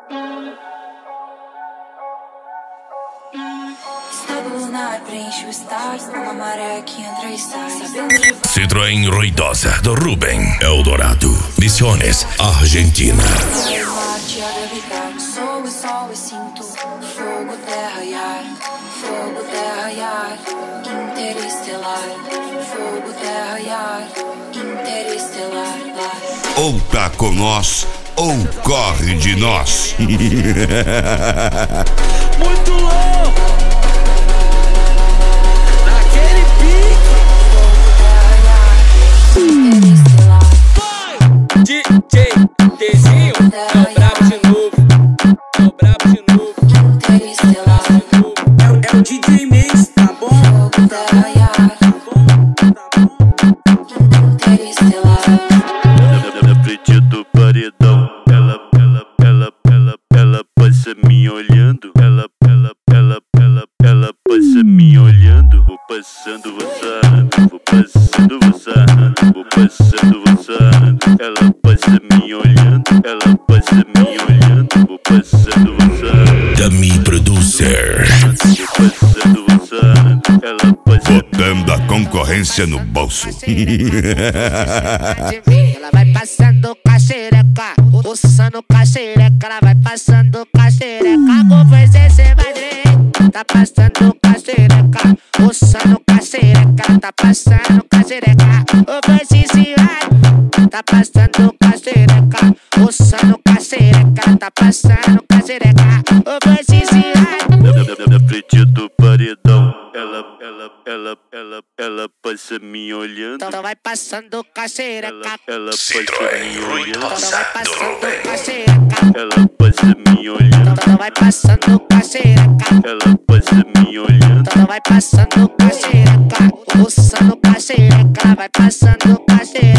Citroën Ruidosa do Ruben, Eldorado, Misiones, Argentina. Sou o sol e sinto fogo, terra e ar. Fogo, terra e ar, interestelar. Fogo, terra e ar, interestelar. Ou tá com nós, ou corre de nós. Muito louco! Naquele pique! Interestelar. DJ Dezinho, é o brabo de novo. É o brabo de novo. Interestelar. É o DJ Mix, tá bom? Fogo, terra e ar. Interestelar. Na frente do paredão, ela passa me olhando. Ela passa me olhando. Vou passando, vou sarrando. Vou passando, vou sarrando. Vou passando, vou sarrando. Ela passa me olhando. Ela passa me olhando. Vou passando, vou sarrando. Dummy Producer. Vou passando, vou sarrando. Ela passa. Botando a concorrência no bolso. Ela vai passando com a xereca, roçando com a xereca. Ela vai passando com a xereca, conversa sem madre. Tá passando com a xereca, roçando com a xereca. Ela tá passando com a xereca, conversa sem madre. Tá passando com a xereca, roçando com a xereca. Ela tá passando com a xereca, conversa sem madre. Na frente do paredão, ela passa me olhando. Então vai passando com a xereca, Ela passa Citroën me olhando. Ruidosa vai do passando Ruben. com a xereca. Ela passa me olhando. Então vai passando com a xereca. Ela passa me olhando. Então vai passando com a xereca, roçando com a xereca. Ela vai passando com a xereca.